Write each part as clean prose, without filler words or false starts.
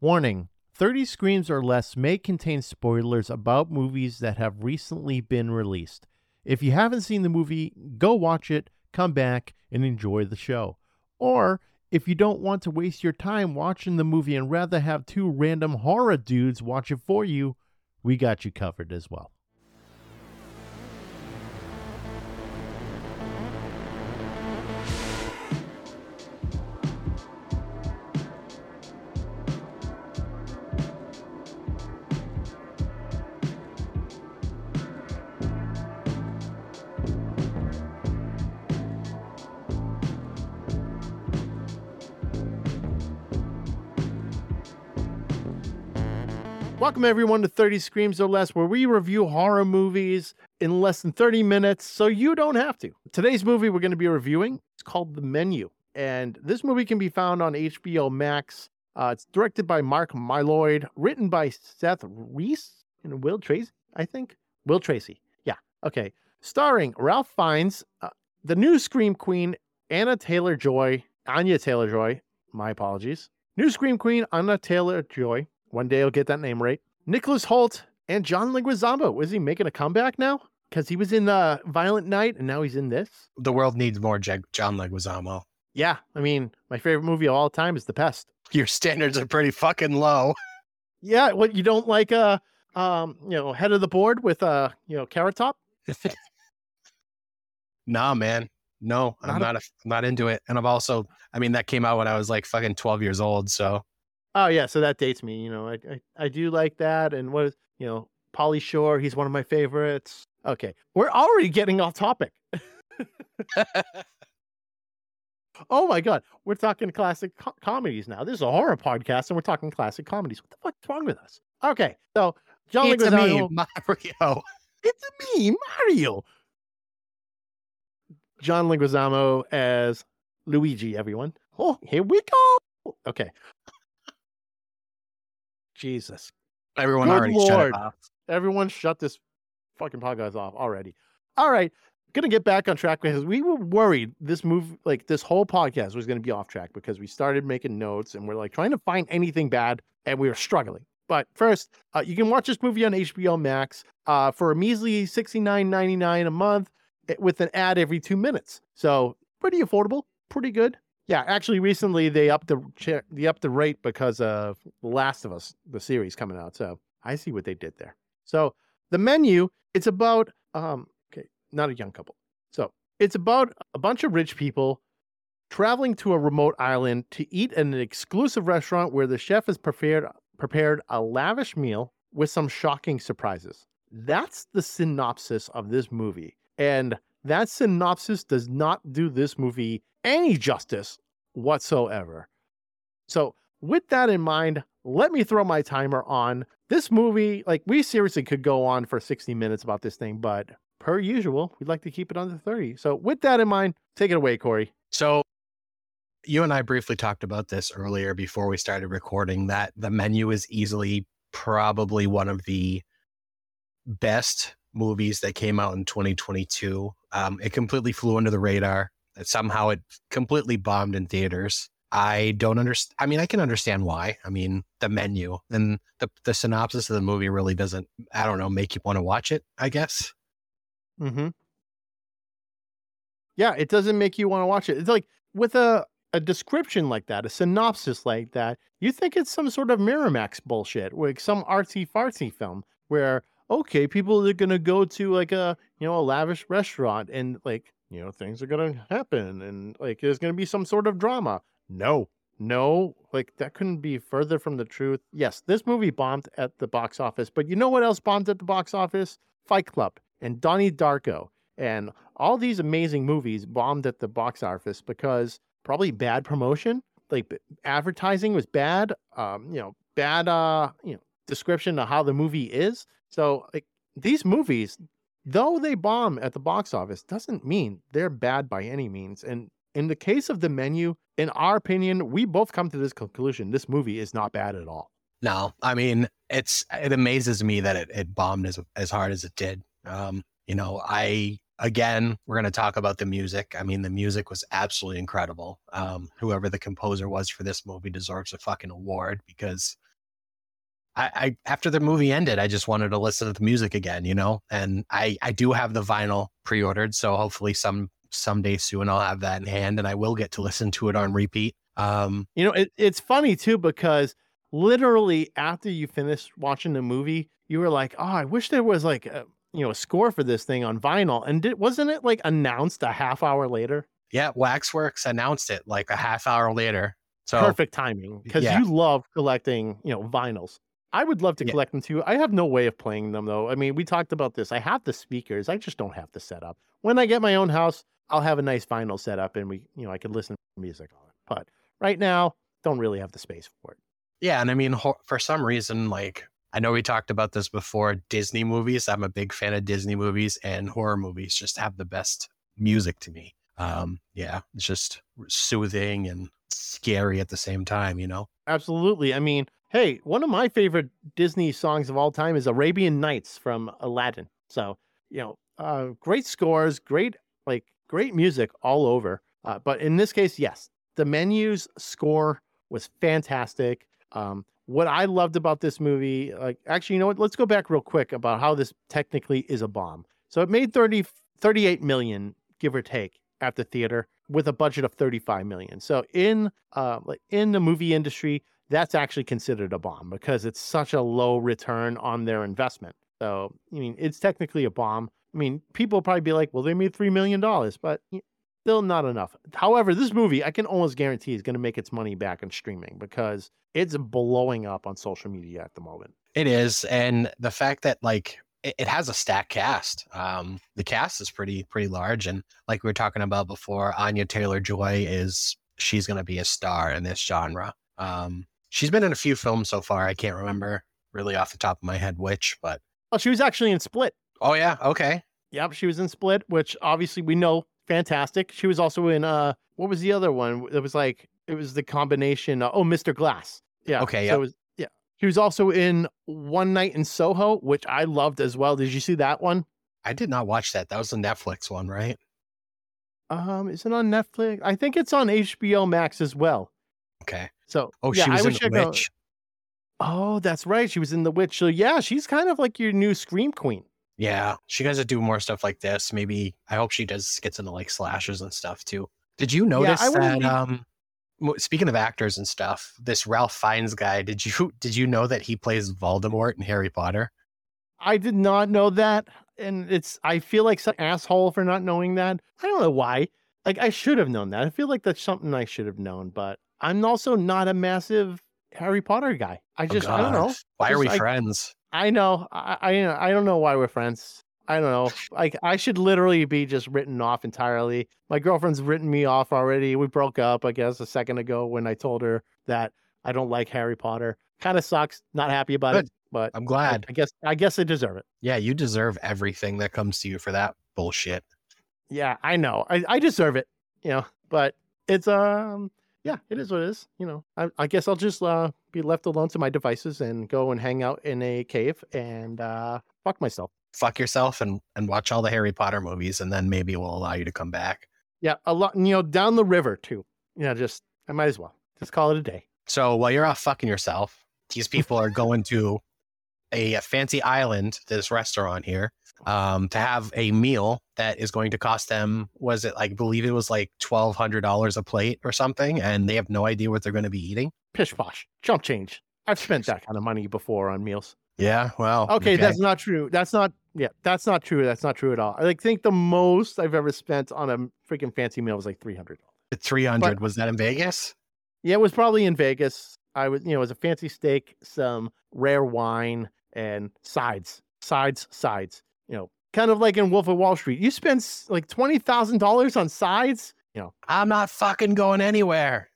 Warning: 30 Screams or Less may contain spoilers about movies that have recently been released. If you haven't seen the movie, go watch it, come back, and enjoy the show. Or, if you don't want to waste your time watching the movie and rather have two random horror dudes watch it for you, we got you covered as well. Welcome everyone to 30 Screams or Less, where we review horror movies in less than 30 minutes so you don't have to. Today's movie we're going to be reviewing is called The Menu, and this movie can be found on HBO Max. It's directed by Mark Mylod, written by Seth Reese and Will Tracy, I think. Will Tracy, yeah, okay. Starring Ralph Fiennes, the new Scream Queen, Anya Taylor-Joy, my apologies. New Scream Queen, Anya Taylor-Joy. One day I'll get that name right. Nicholas Hoult and John Leguizamo. Is he making a comeback now? Because he was in Violent Night and now he's in this. The world needs more John Leguizamo. Yeah, I mean, my favorite movie of all time is The Pest. Your standards are pretty fucking low. Yeah, what, you don't like head of the board with Carrot Top? Nah, man. No, I'm not into it. And that came out when I was like fucking 12 years old, so. Oh yeah, so that dates me. I do like that. And what is, Pauly Shore, he's one of my favorites. Okay, we're already getting off topic. Oh my God, we're talking classic comedies now. This is a horror podcast and we're talking classic comedies. What the fuck's wrong with us? Okay, so John Leguizamo. Mario. It's a me, Mario. John Leguizamo as Luigi, everyone. Oh, here we go. Okay. Jesus. Everyone Good already Lord. shut it off. Everyone shut this fucking podcast off already. All right. Gonna get back on track because we were worried this whole podcast was going to be off track because we started making notes and we're like trying to find anything bad and we were struggling. But first, you can watch this movie on HBO Max for a measly $69.99 a month with an ad every 2 minutes. So pretty affordable, pretty good. Yeah, actually, recently they upped the rate because of The Last of Us, the series coming out. So I see what they did there. So The Menu, it's about not a young couple. So it's about a bunch of rich people traveling to a remote island to eat in an exclusive restaurant where the chef has prepared a lavish meal with some shocking surprises. That's the synopsis of this movie, and that synopsis does not do this movie any justice whatsoever. So with that in mind, let me throw my timer on. This movie, we seriously could go on for 60 minutes about this thing, but per usual, we'd like to keep it under 30. So with that in mind, take it away, Corey. So you and I briefly talked about this earlier before we started recording, that The Menu is easily probably one of the best movies that came out in 2022. It completely flew under the radar. Somehow it completely bombed in theaters. I don't understand. I mean, I can understand why. I mean, The Menu and the synopsis of the movie really doesn't, make you want to watch it, I guess. Mm-hmm. Yeah, it doesn't make you want to watch it. It's like with a description like that, a synopsis like that, you think it's some sort of Miramax bullshit, like some artsy fartsy film where, okay, people are going to go to a lavish restaurant and things are going to happen and there's going to be some sort of drama. No, that couldn't be further from the truth. Yes, this movie bombed at the box office, but you know what else bombed at the box office? Fight Club and Donnie Darko and all these amazing movies bombed at the box office because probably bad promotion, advertising was bad, description of how the movie is. So these movies, though they bomb at the box office, doesn't mean they're bad by any means. And in the case of The Menu, in our opinion, we both come to this conclusion. This movie is not bad at all. No, I mean, it amazes me that it bombed as hard as it did. Again, we're going to talk about the music. I mean, the music was absolutely incredible. Whoever the composer was for this movie deserves a fucking award because I after the movie ended, I just wanted to listen to the music again, you know. And I do have the vinyl pre-ordered, so hopefully someday soon I'll have that in hand, and I will get to listen to it on repeat. It's funny too, because literally after you finished watching the movie, you were like, "Oh, I wish there was like a score for this thing on vinyl." And wasn't it like announced a half hour later? Yeah, Waxworks announced it like a half hour later. So Perfect timing, because yeah, you love collecting, vinyls. I would love to yeah, collect them too. I have no way of playing them though. I mean, we talked about this. I have the speakers. I just don't have the setup. When I get my own house, I'll have a nice vinyl setup and I could listen to music on it. But right now, don't really have the space for it. yeah. And I mean, for some reason, like I know we talked about this before, Disney movies. I'm a big fan of Disney movies, and horror movies just have the best music to me. Yeah, it's just soothing and scary at the same time, you know? Absolutely. I mean, hey, one of my favorite Disney songs of all time is Arabian Nights from Aladdin. So, great scores, great music all over. But in this case, yes, the Menu's score was fantastic. What I loved about this movie, actually, you know what? Let's go back real quick about how this technically is a bomb. So it made 38 million, give or take, at the theater with a budget of 35 million. So in the movie industry, that's actually considered a bomb because it's such a low return on their investment. So, I mean, it's technically a bomb. I mean, people probably be like, well, they made $3 million, but still not enough. However, this movie, I can almost guarantee, is going to make its money back on streaming because it's blowing up on social media at the moment. It is. And the fact that like it has a stacked cast. The cast is pretty large. And like we were talking about before, Anya Taylor-Joy she's going to be a star in this genre. She's been in a few films so far. I can't remember really off the top of my head which, but. Oh, she was actually in Split. Oh, yeah. Okay. Yep, she was in Split, which obviously we know, fantastic. She was also in, what was the other one? It was the combination, Mr. Glass. Yeah. Okay, So She was also in One Night in Soho, which I loved as well. Did you see that one? I did not watch that. That was the Netflix one, right? Is it on Netflix? I think it's on HBO Max as well. Okay. So, she was in The Witch. Oh, that's right. She was in The Witch. So, yeah, she's kind of like your new Scream queen. Yeah, she got to do more stuff like this. Maybe I hope she gets into like slashes and stuff too. Did you notice that? Speaking of actors and stuff, this Ralph Fiennes guy. Did you know that he plays Voldemort in Harry Potter? I did not know that, and I feel like some asshole for not knowing that. I don't know why. Like I should have known that. I feel like that's something I should have known, but I'm also not a massive Harry Potter guy. I don't know. Why are we friends? I know. I don't know why we're friends. I don't know. Like I should literally be just written off entirely. My girlfriend's written me off already. We broke up, I guess, a second ago when I told her that I don't like Harry Potter. Kind of sucks. Not happy about it, but I'm glad. I guess I deserve it. Yeah, you deserve everything that comes to you for that bullshit. Yeah, I know. I deserve it. But it's yeah, it is what it is. I guess I'll just be left alone to my devices and go and hang out in a cave and fuck myself. Fuck yourself and watch all the Harry Potter movies, and then maybe we'll allow you to come back. Yeah, a lot, down the river too. I might as well just call it a day. So while you're off fucking yourself, these people are going to a fancy island, this restaurant here, to have a meal that is going to cost them, I believe it was like $1,200 a plate or something, and they have no idea what they're going to be eating. Pish posh, chump change. I've spent that kind of money before on meals. Yeah, well. Okay, that's not true. That's not true. That's not true at all. I think the most I've ever spent on a freaking fancy meal was like $300. $300, was that in Vegas? Yeah, it was probably in Vegas. It was a fancy steak, some rare wine, and sides. Kind of like in Wolf of Wall Street. You spend like $20,000 on sides. I'm not fucking going anywhere.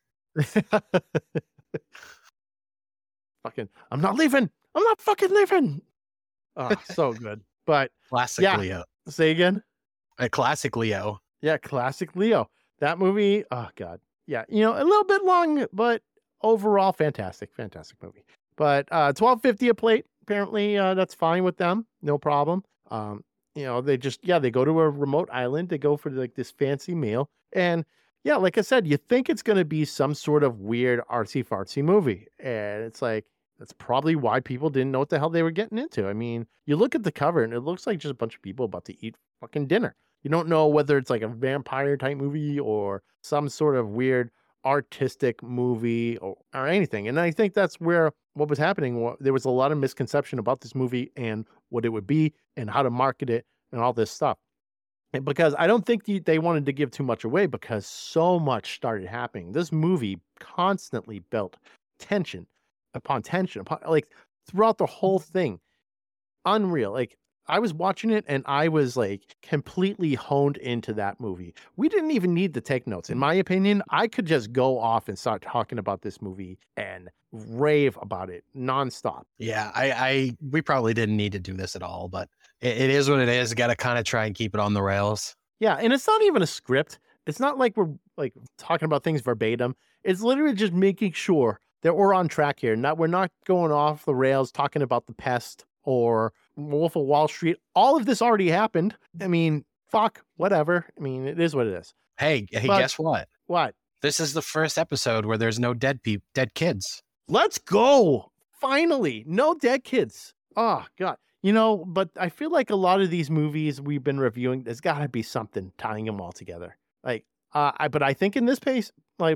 I'm not leaving. I'm not fucking leaving. Oh, so good. But classic Leo. Say again. A classic Leo. Yeah, classic Leo. That movie. Oh God. Yeah, a little bit long, but overall fantastic movie. But $12.50 a plate. Apparently, that's fine with them. No problem. They go to a remote island. They go for like this fancy meal, and yeah, like I said, you think it's going to be some sort of weird artsy fartsy movie, and it's like, That's probably why people didn't know what the hell they were getting into. I mean, you look at the cover and it looks like just a bunch of people about to eat fucking dinner. You don't know whether it's like a vampire type movie or some sort of weird artistic movie or anything. And I think that's where what was happening. There was a lot of misconception about this movie and what it would be and how to market it and all this stuff. And because I don't think they wanted to give too much away because so much started happening. This movie constantly built tension upon tension upon like throughout the whole thing. Unreal. Like I was watching it and I was like completely honed into that movie. We didn't even need to take notes. In my opinion, I could just go off and start talking about this movie and rave about it nonstop. Yeah, we probably didn't need to do this at all, but it is what it is. Got to kind of try and keep it on the rails. Yeah, and it's not even a script. It's not like we're like talking about things verbatim. It's literally just making sure that we're on track here, not we're not going off the rails talking about The Pest or Wolf of Wall Street. All of this already happened. I mean, fuck, whatever. I mean, it is what it is. Hey, But guess what? what? This is the first episode where there's no dead kids. Let's go. Finally, no dead kids. Oh God. But I feel like a lot of these movies we've been reviewing, there's got to be something tying them all together. Like, but I think in this place,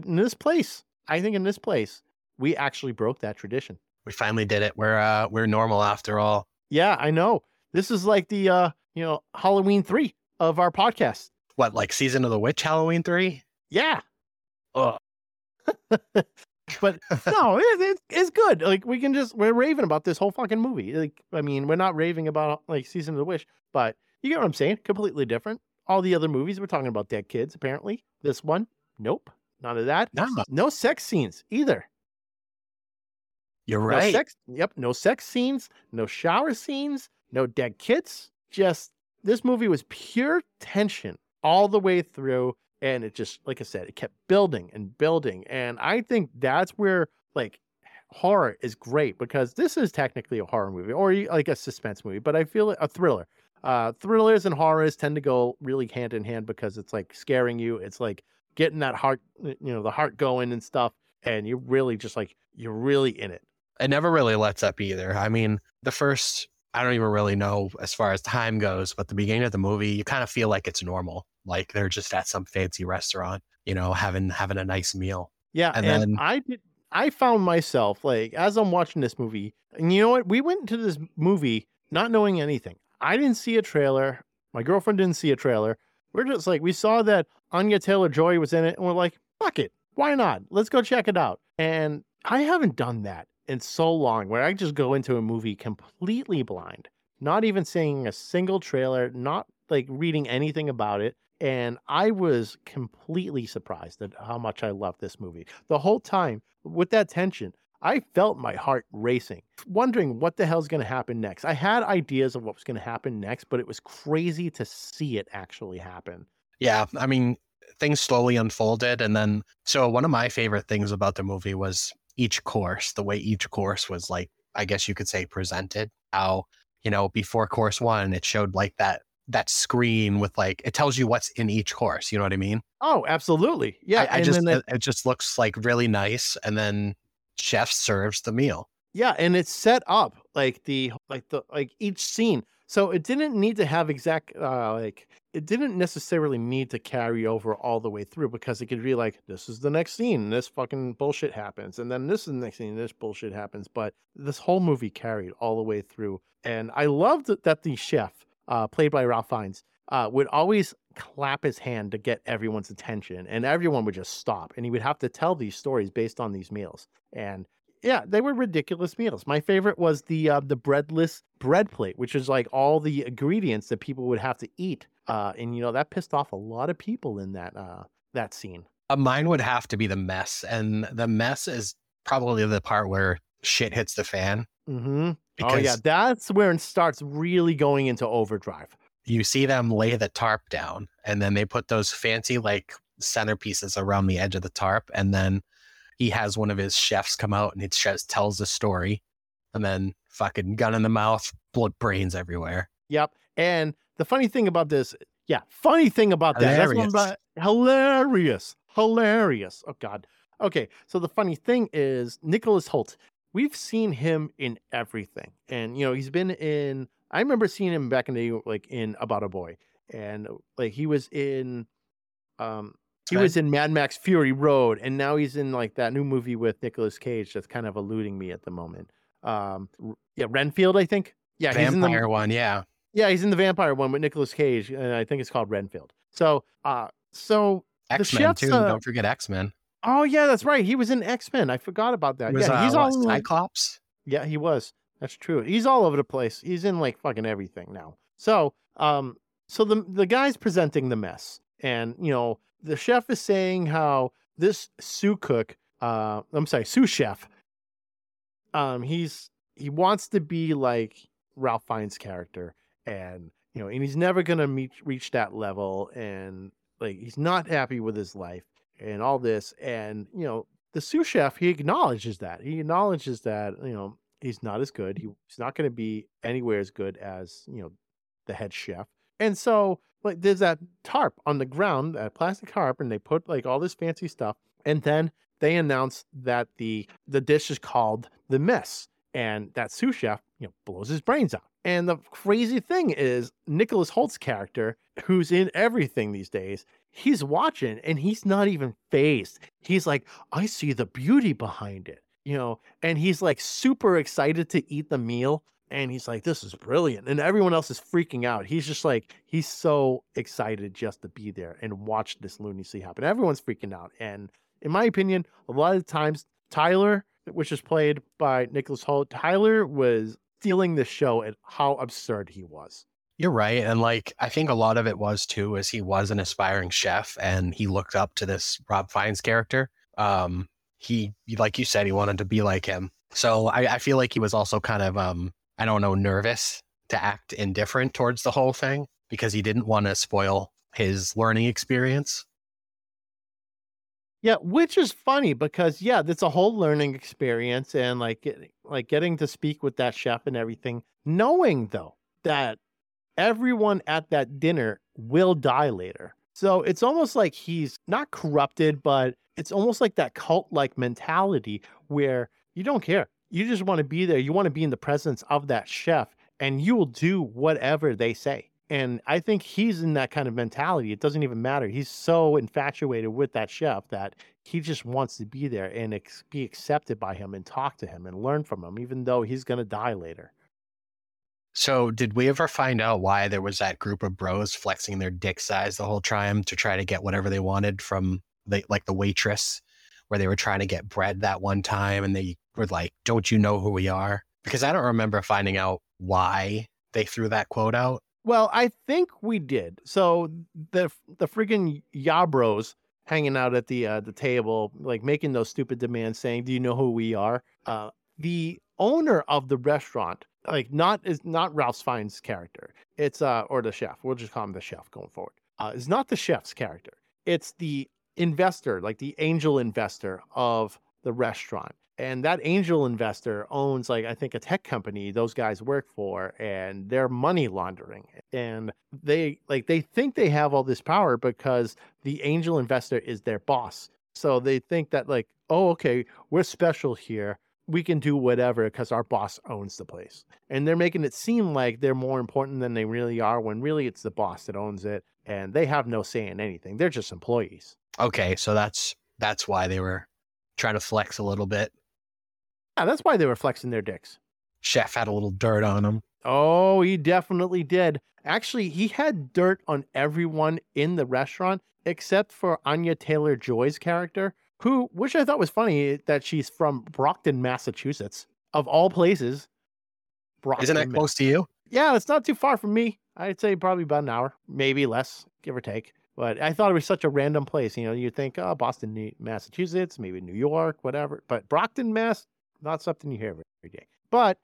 we actually broke that tradition. We finally did it. We're normal after all. Yeah, I know. This is like the Halloween 3 of our podcast. What, like Season of the Witch, Halloween 3? Yeah. Oh, But no, it's good. Like we're raving about this whole fucking movie. Like, I mean, we're not raving about like Season of the Witch, but you get what I'm saying? Completely different. All the other movies we're talking about dead kids, apparently. This one, nope. None of that. no, No sex scenes either. you're No right. sex. Yep. No sex scenes. No shower scenes. No dead kids. Just this movie was pure tension all the way through. And it just, like I said, it kept building and building. And I think that's where like horror is great because this is technically a horror movie or like a suspense movie, but I feel a thriller. Thrillers and horrors tend to go really hand in hand because it's like scaring you. It's like getting that heart, the heart going and stuff. And you're really just like, you're really in it. It never really lets up either. I mean, the first, I don't even really know as far as time goes, but the beginning of the movie, you kind of feel like it's normal. Like they're just at some fancy restaurant, having a nice meal. Yeah. And And then, I found myself like, as I'm watching this movie, and you know what? We went into this movie not knowing anything. I didn't see a trailer. My girlfriend didn't see a trailer. We're just like, we saw that Anya Taylor-Joy was in it and we're like, fuck it. Why not? Let's go check it out. And I haven't done that in so long where I just go into a movie completely blind, not even seeing a single trailer, not like reading anything about it. And I was completely surprised at how much I loved this movie. The whole time with that tension, I felt my heart racing, wondering what the hell's going to happen next. I had ideas of what was going to happen next, but it was crazy to see it actually happen. yeah, I mean, things slowly unfolded. And then, so one of my favorite things about the movie was each course, the way each course was like, I guess you could say presented. How, before course one, it showed like that screen with like, it tells you what's in each course. You know what I mean? Oh, absolutely. Yeah. It just looks like really nice. And then chef serves the meal. Yeah, and it's set up like each scene. So it didn't need to have it didn't necessarily need to carry over all the way through because it could be like, this is the next scene, this fucking bullshit happens, and then this is the next scene, this bullshit happens. But this whole movie carried all the way through. And I loved that the chef, played by Ralph Fiennes, would always clap his hand to get everyone's attention, and everyone would just stop, and he would have to tell these stories based on these meals. And yeah, they were ridiculous meals. My favorite was the breadless bread plate, which is like all the ingredients that people would have to eat. And that pissed off a lot of people in that scene. Mine would have to be the mess, and the mess is probably the part where shit hits the fan. Mm-hmm. Oh yeah, that's where it starts really going into overdrive. You see them lay the tarp down, and then they put those fancy like centerpieces around the edge of the tarp, and then he has one of his chefs come out and it just tells the story, and then fucking gun in the mouth, blood, brains everywhere. Yep. And the funny thing about this, funny thing about that, that's one about hilarious. Oh God. Okay. So the funny thing is Nicholas Hoult, we've seen him in everything. And, he's been in, I remember seeing him back in the day, like in About a Boy. And like he was in, he was in Mad Max Fury Road. And now he's in like that new movie with Nicolas Cage that's kind of eluding me at the moment. Renfield, I think. Yeah, he's in the Vampire one, yeah. Yeah, he's in the vampire one with Nicolas Cage, and I think it's called Renfield. So the X-Men chef's, too. Don't forget X-Men. oh yeah, that's right. He was in X-Men. I forgot about that. He was, Yeah, he's all in, like, Cyclops. yeah, he was. That's true. He's all over the place. He's in like fucking everything now. So the guy's presenting the mess, and the chef is saying how this sous chef, he wants to be like Ralph Fiennes' character, and and he's never gonna reach that level, and like he's not happy with his life and all this, and the sous chef, he acknowledges that he's not as good. He's not going to be anywhere as good as the head chef, and so like there's that tarp on the ground, that plastic tarp, and they put like all this fancy stuff, and then they announce that the dish is called the mess, and that sous chef blows his brains out. And the crazy thing is, Nicholas Holt's character, who's in everything these days, he's watching and he's not even fazed. He's like, I see the beauty behind it, and he's like super excited to eat the meal. And he's like, this is brilliant. And everyone else is freaking out. He's just like, he's so excited just to be there and watch this lunacy happen. Everyone's freaking out. And in my opinion, a lot of the times, Tyler, which is played by Nicholas Hoult, Tyler was stealing the show at how absurd he was. You're right. And like, I think a lot of it was too, is he was an aspiring chef and he looked up to this Rob Fiennes character. He, like you said, he wanted to be like him. So I feel like he was also kind of, I don't know, nervous to act indifferent towards the whole thing because he didn't want to spoil his learning experience. Yeah, which is funny because that's a whole learning experience, and like getting to speak with that chef and everything, knowing though that everyone at that dinner will die later. So it's almost like he's not corrupted, but it's almost like that cult-like mentality where you don't care. You just want to be there. You want to be in the presence of that chef, and you will do whatever they say. And I think he's in that kind of mentality. It doesn't even matter. He's so infatuated with that chef that he just wants to be there and be accepted by him and talk to him and learn from him, even though he's going to die later. So did we ever find out why there was that group of bros flexing their dick size the whole time to try to get whatever they wanted from the waitress, where they were trying to get bread that one time and they were like, don't you know who we are? Because I don't remember finding out why they threw that quote out. Well, I think we did. So the freaking Yabros hanging out at the table, like making those stupid demands, saying, "Do you know who we are?" The owner of the restaurant, like not Ralph Fiennes' character. It's or the chef. We'll just call him the chef going forward. It's not the chef's character. It's the investor, like the angel investor of the restaurant. And that angel investor owns, like, I think a tech company those guys work for, and they're money laundering. And they think they have all this power because the angel investor is their boss. So they think that like, oh, okay, we're special here. We can do whatever because our boss owns the place. And they're making it seem like they're more important than they really are, when really it's the boss that owns it. And they have no say in anything. They're just employees. Okay, so that's why they were trying to flex a little bit. Yeah, that's why they were flexing their dicks. Chef had a little dirt on him. Oh, he definitely did. Actually, he had dirt on everyone in the restaurant except for Anya Taylor-Joy's character, which I thought was funny that she's from Brockton, Massachusetts, of all places. Brockton, isn't that close to you? Yeah, it's not too far from me. I'd say probably about an hour, maybe less, give or take. But I thought it was such a random place. You'd think, oh, Boston, Massachusetts, maybe New York, whatever. But Brockton, Mass, not something you hear every day. But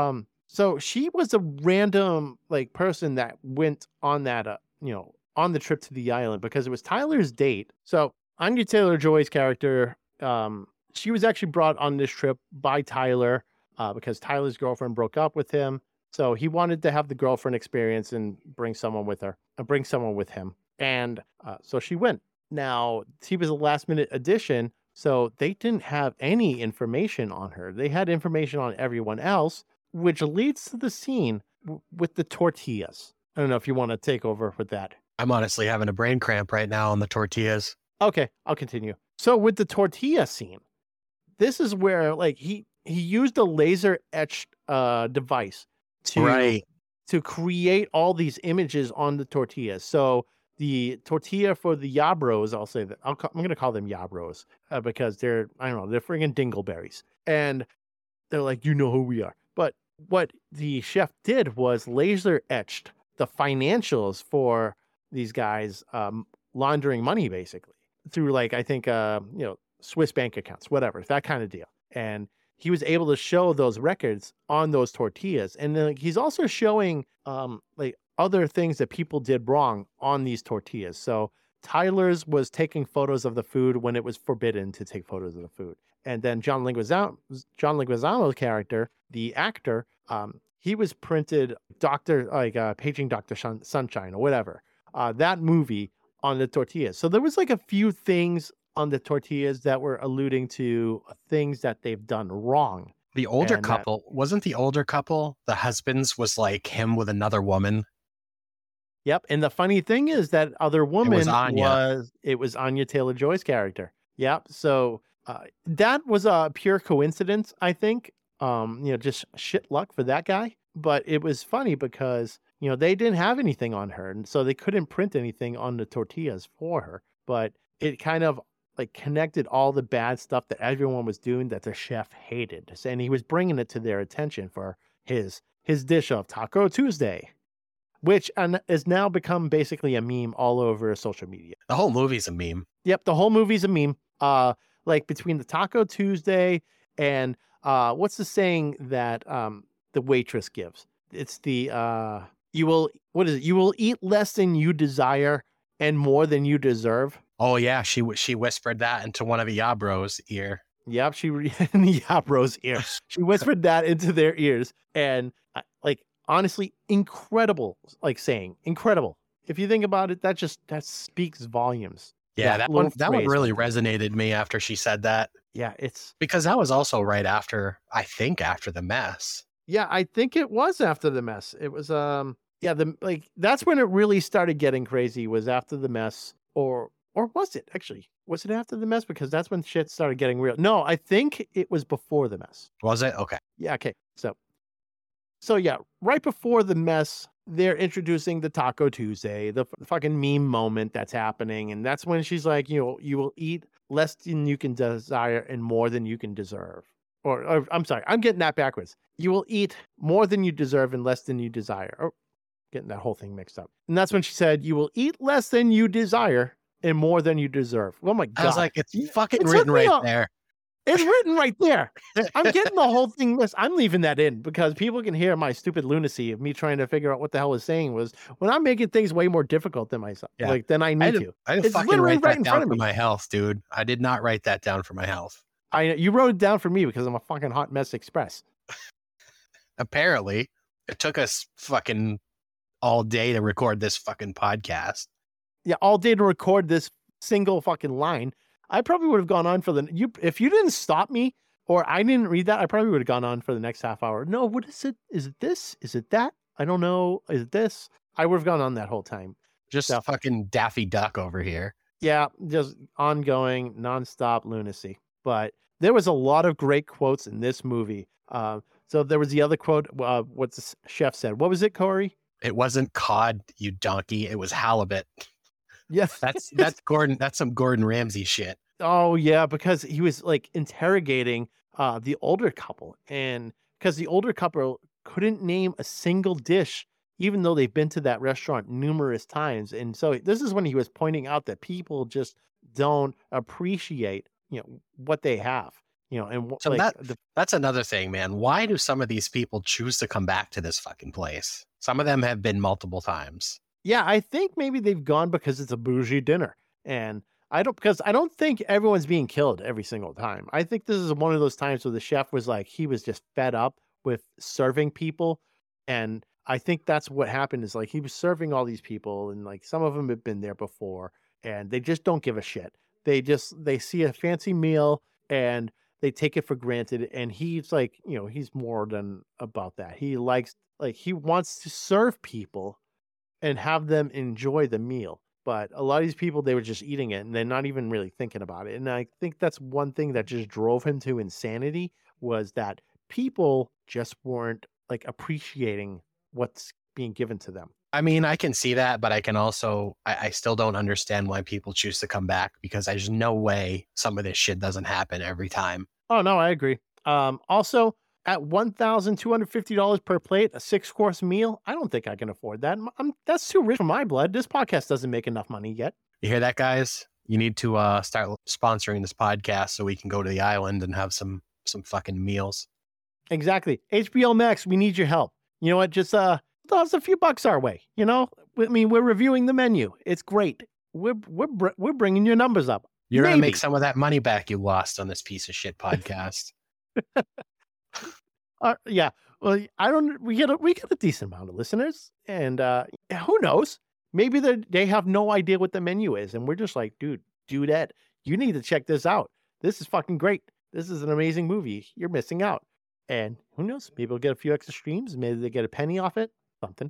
so she was a random like person that went on that on the trip to the island because it was Tyler's date. So Anya Taylor-Joy's character, she was actually brought on this trip by Tyler because Tyler's girlfriend broke up with him. So he wanted to have the girlfriend experience and bring someone with him. And so she went. Now, he was a last minute addition So they didn't have any information on her. They had information on everyone else, which leads to the scene with the tortillas. I don't know if you want to take over with that. I'm honestly having a brain cramp right now on the tortillas. Okay, I'll continue. So with the tortilla scene, this is where like he used a laser etched device to create all these images on the tortillas. So the tortilla for the Yabros, I'll say that I'm going to call them Yabros because they're, I don't know, they're friggin' dingleberries. And they're like, you know who we are. But what the chef did was laser etched the financials for these guys laundering money basically through like, I think, Swiss bank accounts, whatever, that kind of deal. And he was able to show those records on those tortillas. And then he's also showing like other things that people did wrong on these tortillas. So Tyler's was taking photos of the food when it was forbidden to take photos of the food. And then John Leguizamo's character, the actor, he was printed Paging Dr. Sunshine or whatever, that movie on the tortillas. So there was like a few things on the tortillas that were alluding to things that they've done wrong. The older couple, wasn't the older couple, the husband's was like him with another woman? Yep. And the funny thing is that other woman was Anya Taylor-Joy's character. Yep. So that was a pure coincidence, I think. Just shit luck for that guy. But it was funny because, they didn't have anything on her. And so they couldn't print anything on the tortillas for her. But it kind of like connected all the bad stuff that everyone was doing that the chef hated. And he was bringing it to their attention for his dish of Taco Tuesday, which has now become basically a meme all over social media. The whole movie's a meme. Yep, the whole movie's a meme. Like between the Taco Tuesday and what's the saying that the waitress gives? It's the you will eat less than you desire and more than you deserve. Oh yeah, she whispered that into one of the Yabros' ear. Yep, in the Yabros' ear. She whispered that into their ears, and honestly, incredible. Saying incredible. If you think about it, that speaks volumes. Yeah, that one really resonated me after she said that. Yeah, it's because that was also right after, I think, after the mess. Yeah, I think it was after the mess. It was that's when it really started getting crazy, was after the mess, or was it actually? Was it after the mess? Because that's when shit started getting real. No, I think it was before the mess. Was it? Okay. Yeah, okay. So yeah, right before the mess, they're introducing the Taco Tuesday, the fucking meme moment that's happening. And that's when she's like, you will eat less than you can desire and more than you can deserve. Or I'm sorry, I'm getting that backwards. You will eat more than you deserve and less than you desire. Or getting that whole thing mixed up. And that's when she said, you will eat less than you desire and more than you deserve. Oh my God. I was like, it's fucking written right there. It's written right there. I'm getting the whole thing. I'm leaving that in because people can hear my stupid lunacy of me trying to figure out what the hell is saying was when I'm making things way more difficult than myself. Yeah. Like than I need to. I didn't fucking write that down for my health, dude. I did not write that down for my health. You wrote it down for me because I'm a fucking hot mess express. Apparently, it took us fucking all day to record this fucking podcast. Yeah, all day to record this single fucking line. I probably would have gone on for if you didn't stop me or I didn't read that, I probably would have gone on for the next half hour. No, what is it? Is it this? Is it that? I don't know. Is it this? I would have gone on that whole time. Just fucking Daffy Duck over here. Yeah, just ongoing, nonstop lunacy. But there was a lot of great quotes in this movie. So there was the other quote, what the chef said. What was it, Corey? It wasn't cod, you donkey. It was halibut. Yes. That's Gordon. That's some Gordon Ramsay shit. Oh yeah, because he was like interrogating the older couple, and because the older couple couldn't name a single dish, even though they've been to that restaurant numerous times. And so this is when he was pointing out that people just don't appreciate, what they have, and so that's another thing, man. Why do some of these people choose to come back to this fucking place? Some of them have been multiple times. Yeah, I think maybe they've gone because it's a bougie dinner. And I don't think everyone's being killed every single time. I think this is one of those times where the chef was like, he was just fed up with serving people. And I think that's what happened is like, he was serving all these people and like some of them have been there before and they just don't give a shit. they see a fancy meal and they take it for granted. And he's like, he's more than about that. He likes, like, he wants to serve people and have them enjoy the meal. But a lot of these people, they were just eating it and they're not even really thinking about it. And I think that's one thing that just drove him to insanity, was that people just weren't like appreciating what's being given to them. I mean, I can see that, but I can also, I still don't understand why people choose to come back, because there's no way some of this shit doesn't happen every time. Oh, no, I agree. Also, at $1,250 per plate, a 6-course meal, I don't think I can afford that. That's too rich for my blood. This podcast doesn't make enough money yet. You hear that, guys? You need to start sponsoring this podcast so we can go to the island and have some fucking meals. Exactly. HBO Max, we need your help. You know what? Just toss a few bucks our way. You know, I mean, we're reviewing the menu. It's great. We're bringing your numbers up. You're gonna make some of that money back you lost on this piece of shit podcast. Yeah. Well, we get a decent amount of listeners, and who knows? Maybe they have no idea what the menu is, and we're just like, dude, Ed, you need to check this out. This is fucking great. This is an amazing movie. You're missing out. And who knows? Maybe they'll get a few extra streams. Maybe they get a penny off it. Something.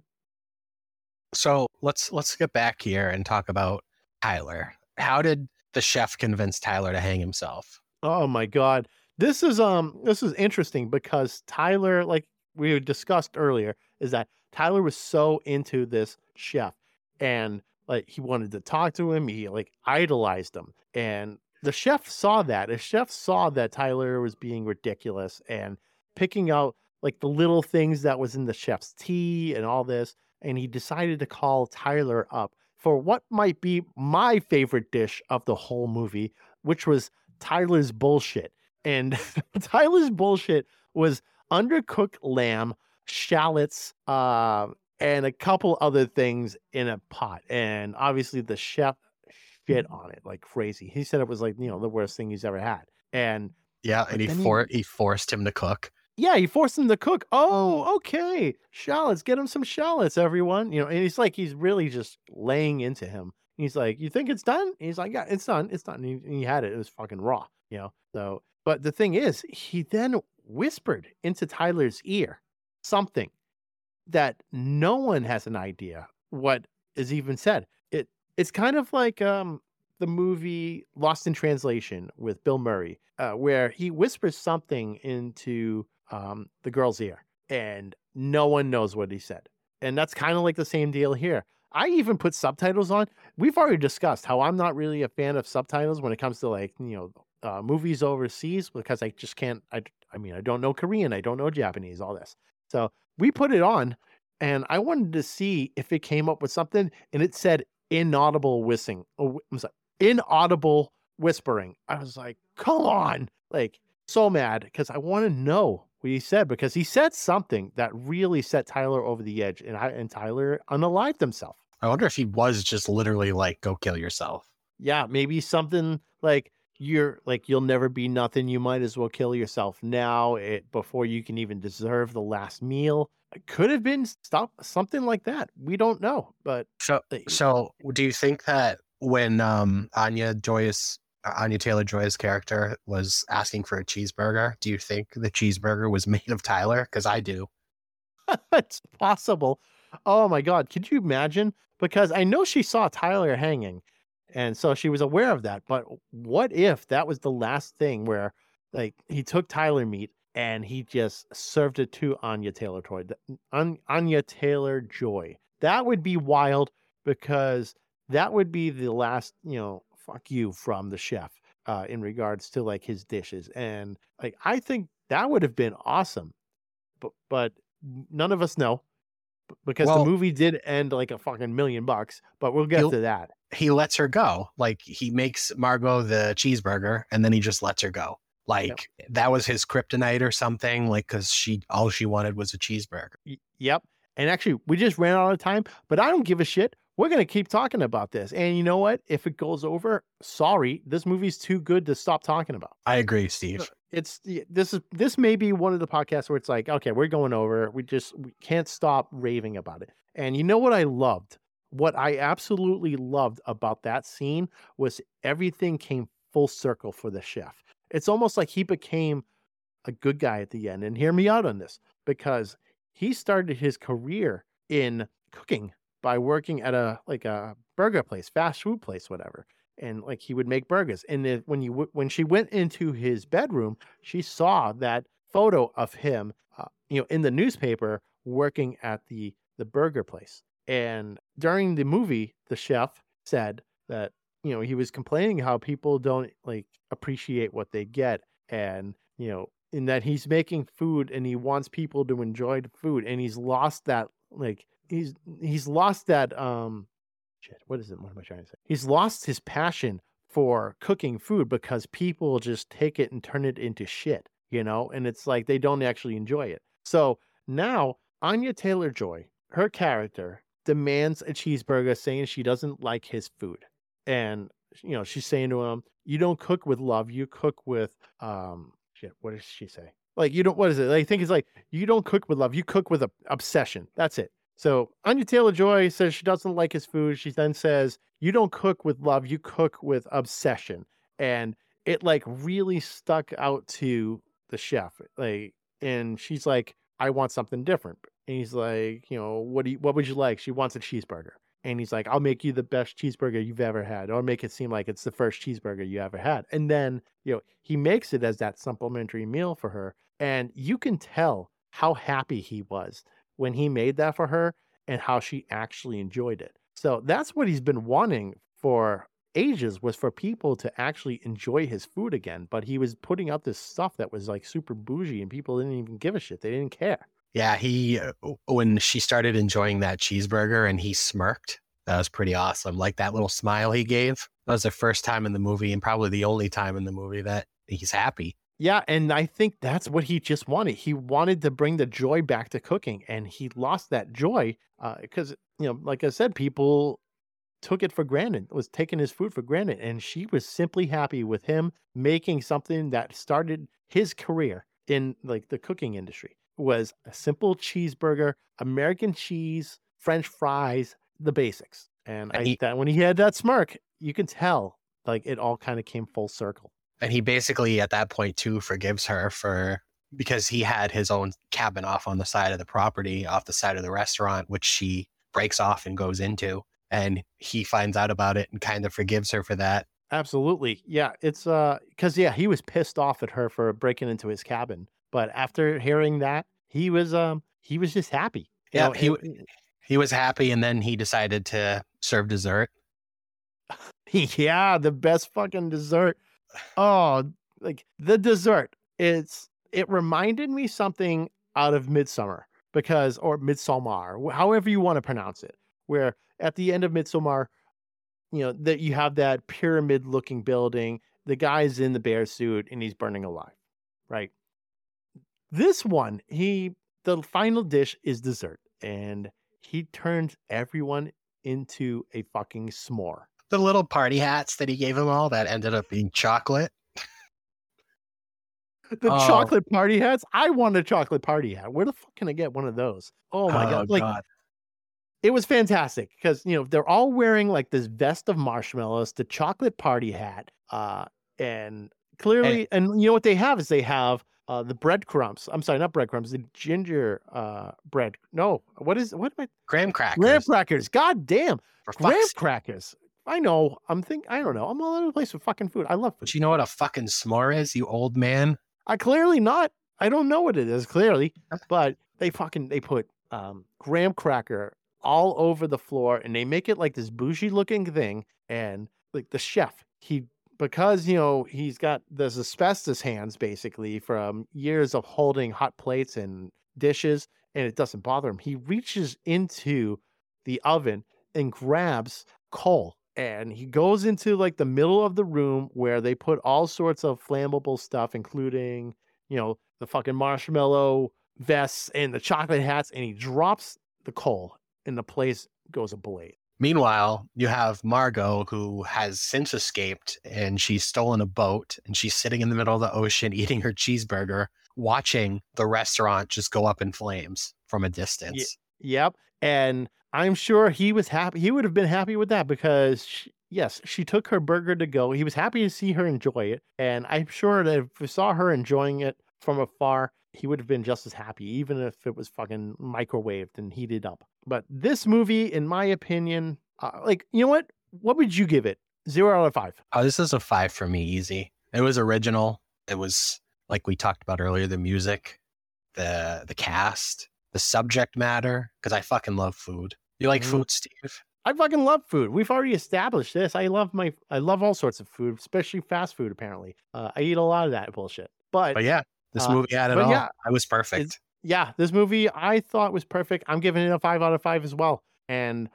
So let's get back here and talk about Tyler. How did the chef convince Tyler to hang himself? Oh my God. This is interesting because Tyler, like we discussed earlier, is that Tyler was so into this chef and like he wanted to talk to him. He like idolized him. And the chef saw that. The chef saw that Tyler was being ridiculous and picking out like the little things that was in the chef's tea and all this. And he decided to call Tyler up for what might be my favorite dish of the whole movie, which was Tyler's bullshit. And Tyler's bullshit was undercooked lamb, shallots, and a couple other things in a pot. And obviously the chef shit on it like crazy. He said it was like, the worst thing he's ever had. And yeah, and he forced him to cook. Yeah, he forced him to cook. Oh, okay. Shallots, get him some shallots, everyone. And he's really just laying into him. He's like, you think it's done? And he's like, yeah, it's done. It's done. And he had it. It was fucking raw, So, but the thing is, he then whispered into Tyler's ear something that no one has an idea what is even said. It's kind of like the movie Lost in Translation with Bill Murray, where he whispers something into the girl's ear and no one knows what he said. And that's kind of like the same deal here. I even put subtitles on. We've already discussed how I'm not really a fan of subtitles when it comes to like, movies overseas, because I just can't, I don't know Korean. I don't know Japanese, all this. So we put it on and I wanted to see if it came up with something, and it said inaudible whistling. Oh, I'm sorry, inaudible whispering. I was like, come on. Like, so mad because I want to know what he said, because he said something that really set Tyler over the edge, and Tyler unalived himself. I wonder if he was just literally like, go kill yourself. Yeah, maybe something like, you'll never be nothing. You might as well kill yourself now before you can even deserve the last meal. It could have been something like that. We don't know. But so do you think that when Anya Taylor-Joy's character was asking for a cheeseburger, do you think the cheeseburger was made of Tyler? Because I do. It's possible. Oh my God. Could you imagine? Because I know she saw Tyler hanging, and so she was aware of that. But what if that was the last thing where like he took Tyler meat and he just served it to Anya Taylor-Joy? Anya Taylor-Joy. That would be wild, because that would be the last, fuck you from the chef in regards to like his dishes. And like, I think that would have been awesome, but none of us know, because the movie did end like a fucking $1 million, but we'll get to that. He lets her go. Like, he makes Margot the cheeseburger and then he just lets her go. Like, that was his kryptonite or something, like, because all she wanted was a cheeseburger. Yep. And actually, we just ran out of time, but I don't give a shit. We're going to keep talking about this. And you know what? If it goes over, sorry, this movie's too good to stop talking about. I agree, Steve. This may be one of the podcasts where it's like, okay, we're going over. We can't stop raving about it. And you know what I loved what I absolutely loved about that scene was everything came full circle for the chef. It's almost like he became a good guy at the end. And hear me out on this, because he started his career in cooking by working at a burger place, fast food place, whatever. And like he would make burgers. And when she went into his bedroom, she saw that photo of him, in the newspaper working at the burger place. And during the movie, the chef said that he was complaining how people don't like appreciate what they get, and in that he's making food and he wants people to enjoy the food, and he's lost that he's lost that shit. What is it? What am I trying to say? He's lost his passion for cooking food because people just take it and turn it into shit, and it's like they don't actually enjoy it. So now Anya Taylor-Joy, her character, demands a cheeseburger, saying she doesn't like his food. And she's saying to him, "You don't cook with love, you cook with shit." What does she say? Like, you don't, what is it? I think it's like, you don't cook with love, you cook with obsession. That's it. So Anya Taylor-Joy says she doesn't like his food. She then says, "You don't cook with love, you cook with obsession." And it like really stuck out to the chef. Like, and she's like, "I want something different." And he's like, "What would you like?" She wants a cheeseburger. And he's like, "I'll make you the best cheeseburger you've ever had, or make it seem like it's the first cheeseburger you ever had." And then, he makes it as that supplementary meal for her. And you can tell how happy he was when he made that for her and how she actually enjoyed it. So that's what he's been wanting for ages, was for people to actually enjoy his food again. But he was putting out this stuff that was like super bougie and people didn't even give a shit. They didn't care. Yeah, when she started enjoying that cheeseburger and he smirked, that was pretty awesome. Like that little smile he gave, that was the first time in the movie and probably the only time in the movie that he's happy. Yeah, and I think that's what he just wanted. He wanted to bring the joy back to cooking, and he lost that joy because, like I said, people took it for granted, was taking his food for granted, and she was simply happy with him making something that started his career in like the cooking industry. Was a simple cheeseburger, American cheese, French fries, the basics. And that when he had that smirk, you can tell like it all kind of came full circle. And he basically at that point too forgives her because he had his own cabin off on the side of the property, off the side of the restaurant, which she breaks off and goes into. And he finds out about it and kind of forgives her for that. Absolutely. Yeah. It's because he was pissed off at her for breaking into his cabin. But after hearing that, he was just happy. Yeah, he was happy, and then he decided to serve dessert. Yeah, the best fucking dessert. Oh, like the dessert. It reminded me something out of Midsommar, or Midsommar, however you want to pronounce it. Where at the end of Midsommar, that you have that pyramid-looking building. The guy's in the bear suit and he's burning alive, right? This one, the final dish is dessert, and he turns everyone into a fucking s'more. The little party hats that he gave them all that ended up being chocolate. Chocolate party hats? I want a chocolate party hat. Where the fuck can I get one of those? Oh my God. Like, God. It was fantastic because, they're all wearing like this vest of marshmallows, the chocolate party hat, and clearly, and you know what they have is they have the breadcrumbs. I'm sorry, not breadcrumbs. The ginger bread. No, what am I? Graham crackers. Graham crackers. God damn. Graham crackers. I know. I don't know. I'm all over the place with fucking food. I love food. But you know what a fucking s'more is, you old man? Clearly not. I don't know what it is, clearly. But they put graham cracker all over the floor, and they make it like this bougie looking thing. And like the chef, because he's got those asbestos hands basically from years of holding hot plates and dishes, and it doesn't bother him. He reaches into the oven and grabs coal, and he goes into like the middle of the room where they put all sorts of flammable stuff, including the fucking marshmallow vests and the chocolate hats, and he drops the coal and the place goes ablaze. Meanwhile, you have Margot, who has since escaped, and she's stolen a boat, and she's sitting in the middle of the ocean eating her cheeseburger, watching the restaurant just go up in flames from a distance. Yep. And I'm sure he was happy. He would have been happy with that because, yes, she took her burger to go. He was happy to see her enjoy it. And I'm sure that if we saw her enjoying it from afar, he would have been just as happy, even if it was fucking microwaved and heated up. But this movie, in my opinion, you know what? What would you give it? 0 out of 5. Oh, this is a 5 for me, easy. It was original. It was, like we talked about earlier, the music, the cast, the subject matter, because I fucking love food. You like food, Steve? I fucking love food. We've already established this. I love all sorts of food, especially fast food, apparently. I eat a lot of that bullshit. But yeah, this movie had it all. Yeah, I was perfect. This movie I thought was perfect. I'm giving it a 5 out of 5 as well. And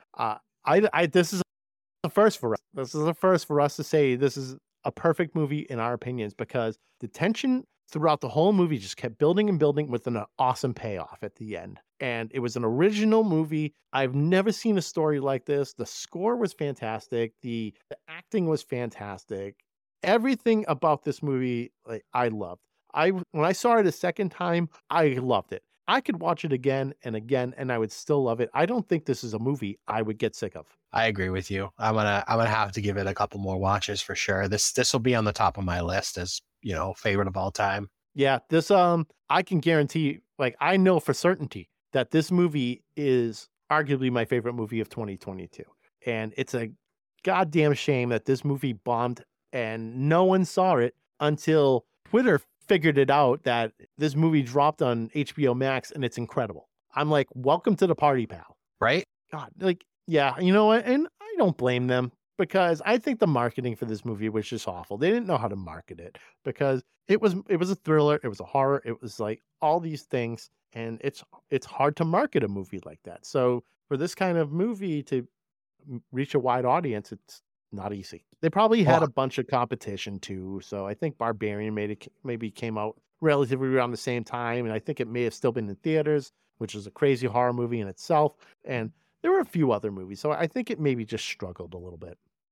this is a first for us. This is a first for us to say this is a perfect movie in our opinions, because the tension throughout the whole movie just kept building and building with an awesome payoff at the end. And it was an original movie. I've never seen a story like this. The score was fantastic. The acting was fantastic. Everything about this movie, like, I loved. When I saw it a second time, I loved it. I could watch it again and again, and I would still love it. I don't think this is a movie I would get sick of. I agree with you. I'm gonna have to give it a couple more watches for sure. This will be on the top of my list as, favorite of all time. Yeah, this I can guarantee, like, I know for certainty that this movie is arguably my favorite movie of 2022. And it's a goddamn shame that this movie bombed and no one saw it until Twitter figured it out that this movie dropped on HBO Max and it's incredible. I'm like, welcome to the party, pal. Right? God, like, yeah, you know what? And I don't blame them, because I think the marketing for this movie was just awful. They didn't know how to market it, because it was a thriller, it was a horror, it was like all these things, and it's hard to market a movie like that. So for this kind of movie to reach a wide audience, it's not easy. They probably had a bunch of competition too. So I think Barbarian maybe came out relatively around the same time, and I think it may have still been in theaters, which is a crazy horror movie in itself. And there were a few other movies, so I think it maybe just struggled a little bit.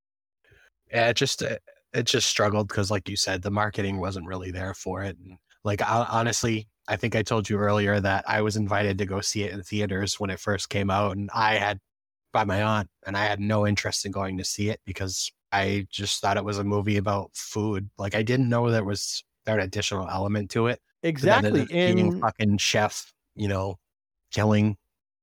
Yeah, it just struggled because, like you said, the marketing wasn't really there for it. And like, honestly, I think I told you earlier that I was invited to go see it in theaters when it first came out, and I had by my aunt, and I had no interest in going to see it because I just thought it was a movie about food. Like, I didn't know there was that additional element to it. Exactly. Being fucking chef, killing.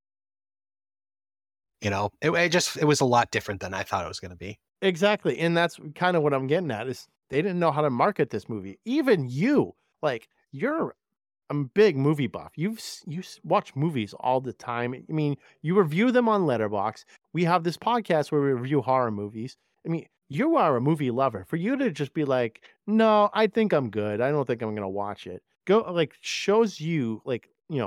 It was a lot different than I thought it was going to be. Exactly. And that's kind of what I'm getting at, is they didn't know how to market this movie. Even you, like, you're a big movie buff. You watch movies all the time. I mean, you review them on Letterboxd. We have this podcast where we review horror movies. I mean, you are a movie lover. For you to just be like, no, I think I'm good, I don't think I'm going to watch it, shows you, like,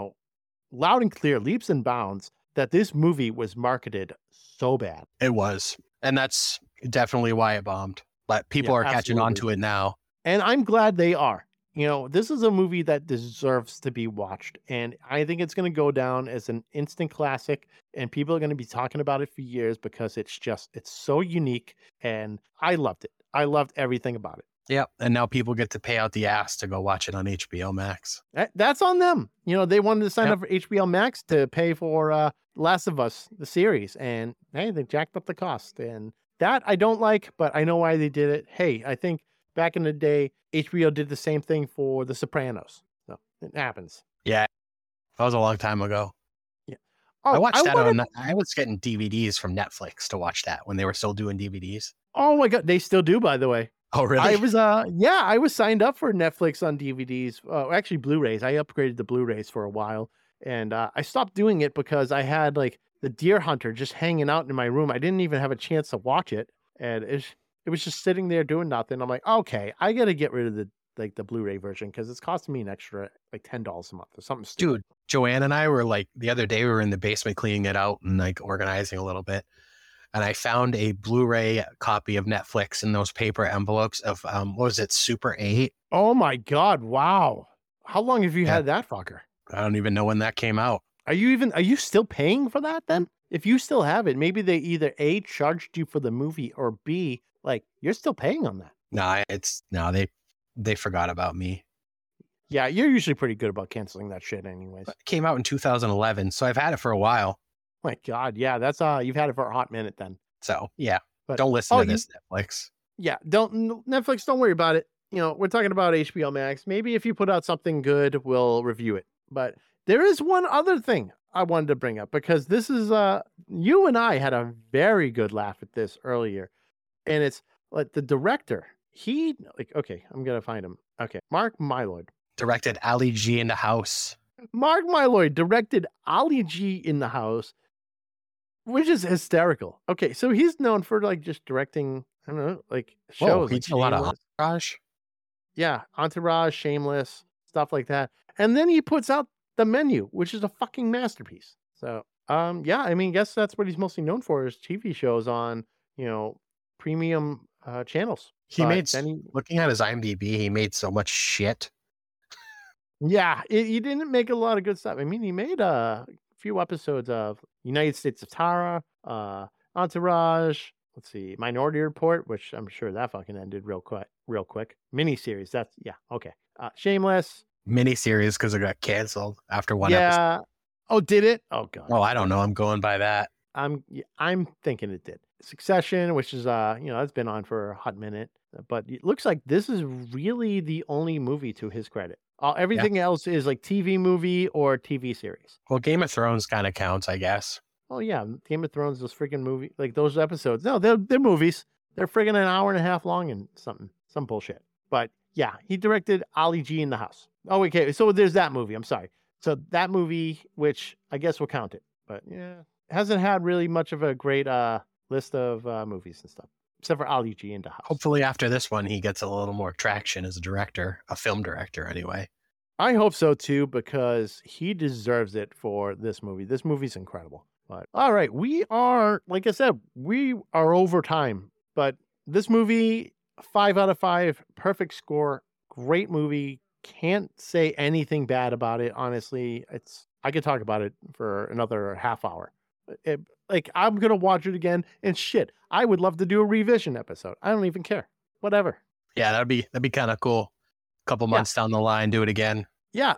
loud and clear, leaps and bounds, that this movie was marketed so bad. It was. And that's definitely why it bombed. But people are catching on to it now. And I'm glad they are. This is a movie that deserves to be watched. And I think it's going to go down as an instant classic. And people are going to be talking about it for years, because it's so unique. And I loved it. I loved everything about it. Yep. And now people get to pay out the ass to go watch it on HBO Max. That's on them. They wanted to sign up for HBO Max to pay for Last of Us, the series. And hey, they jacked up the cost. And that I don't like, but I know why they did it. Hey, I think back in the day, HBO did the same thing for The Sopranos. So it happens. Yeah. That was a long time ago. Yeah. Oh, I watched that I was getting DVDs from Netflix to watch that when they were still doing DVDs. Oh my God. They still do, by the way. Oh, really? I was signed up for Netflix on DVDs. Actually, Blu-rays. I upgraded to Blu-rays for a while, and I stopped doing it because I had, like, the Deer Hunter just hanging out in my room. I didn't even have a chance to watch it, and it was just sitting there doing nothing. I'm like, okay, I got to get rid of the Blu-ray version, because it's costing me an extra like $10 a month or something stupid. Dude, Joanne and I were, like, the other day we were in the basement cleaning it out and, like, organizing a little bit. And I found a Blu-ray copy of Netflix in those paper envelopes of, what was it, Super 8? Oh my God, wow. How long have you had that fucker? I don't even know when that came out. Are you still paying for that then? If you still have it, maybe they either A, charged you for the movie, or B, like, you're still paying on that. No, they forgot about me. Yeah, you're usually pretty good about canceling that shit anyways. It came out in 2011, so I've had it for a while. My God, yeah, that's you've had it for a hot minute then. So yeah, But don't listen to this, Netflix. Yeah, Netflix, don't worry about it. We're talking about HBO Max. Maybe if you put out something good, we'll review it. But there is one other thing I wanted to bring up, because this is you and I had a very good laugh at this earlier. And it's like the director, okay, I'm gonna find him. Okay, Mark Mylod. Directed Ali G in the House. Mark Mylod directed Ali G in the House, which is hysterical. Okay, so he's known for like just directing, I don't know, like shows. Whoa, he like did a lot of Entourage. Yeah, Entourage, Shameless, stuff like that. And then he puts out The Menu, which is a fucking masterpiece. So, yeah, I mean, guess that's what he's mostly known for, is TV shows on, premium channels. Looking at his IMDb, he made so much shit. Yeah, he didn't make a lot of good stuff. I mean, he made a few episodes of United States of Tara, Entourage. Let's see, Minority Report, which I'm sure that fucking ended real quick. Miniseries. Okay. Shameless. Miniseries because it got canceled after one episode. Yeah. Oh, did it? Oh God. Oh, I don't know. I'm going by that. I'm thinking it did. Succession, which is it's been on for a hot minute, but it looks like this is really the only movie to his credit. Everything else is like TV movie or TV series. Well, Game of Thrones kind of counts, I guess. Oh yeah, Game of Thrones, those freaking movie, like those episodes. No, they're movies. They're friggin' an hour and a half long and some bullshit. But yeah, he directed Ali G in the House. Oh, okay. So there's that movie. I'm sorry. So that movie, which I guess we'll count it, but yeah, hasn't had really much of a great list of movies and stuff, except for Ali G in the House. Hopefully after this one, he gets a little more traction as a director, a film director anyway. I hope so too, because he deserves it for this movie. This movie's incredible. But all right, we are, like I said, we are over time. But this movie, 5 out of 5, perfect score, great movie. Can't say anything bad about it. Honestly, I could talk about it for another half hour. I'm gonna watch it again, and shit, I would love to do a revision episode. I don't even care. Whatever. Yeah, that'd be kind of cool. A couple months down the line, do it again. Yeah,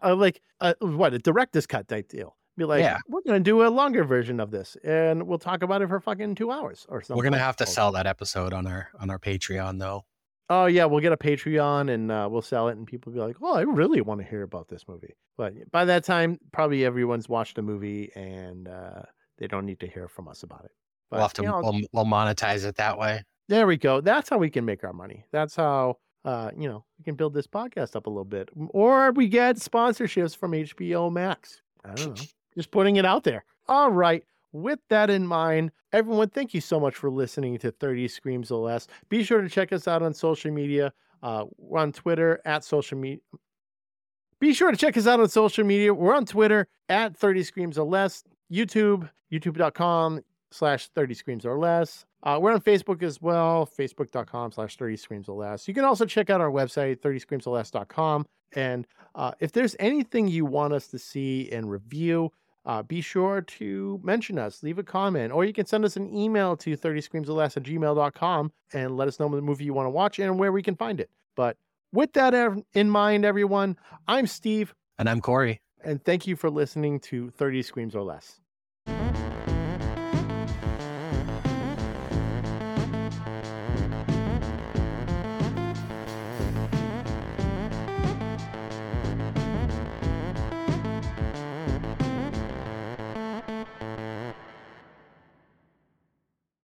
a director's cut type deal. Be like, we're going to do a longer version of this, and we'll talk about it for fucking 2 hours or something. We're going to have to sell that episode on our Patreon, though. Oh, yeah, we'll get a Patreon, and we'll sell it, and people will be like, oh, I really want to hear about this movie. But by that time, probably everyone's watched the movie, and they don't need to hear from us about it. But, we'll monetize it that way. There we go. That's how we can make our money. That's how... we can build this podcast up a little bit, or we get sponsorships from HBO Max. I don't know. Just putting it out there. All right. With that in mind, everyone, thank you so much for listening to 30 Screams or Less. Be sure to check us out on social media. We're on Twitter at social media. Be sure to check us out on social media. We're on Twitter at 30 Screams or Less. youtube.com/30 Screams or Less. We're on Facebook as well, facebook.com/30 Screams or Less. You can also check out our website, 30screamsorless.com. And if there's anything you want us to see and review, be sure to mention us, leave a comment, or you can send us an email to 30screamsorless@gmail.com and let us know the movie you want to watch and where we can find it. But with that in mind, everyone, I'm Steve. And I'm Corey. And thank you for listening to 30 Screams or Less.